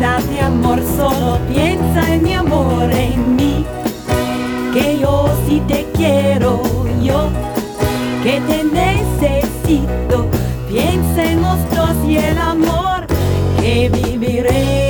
Olvídate amor, solo piensa en mi amor, en mí. Que yo sí te quiero, yo que te necesito. Piensa en los dos y el amor que viviré.